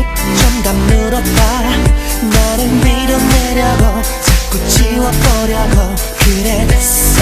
좀 더 늘었다. 나를 밀어내려고 자꾸 지워보려고 그랬어.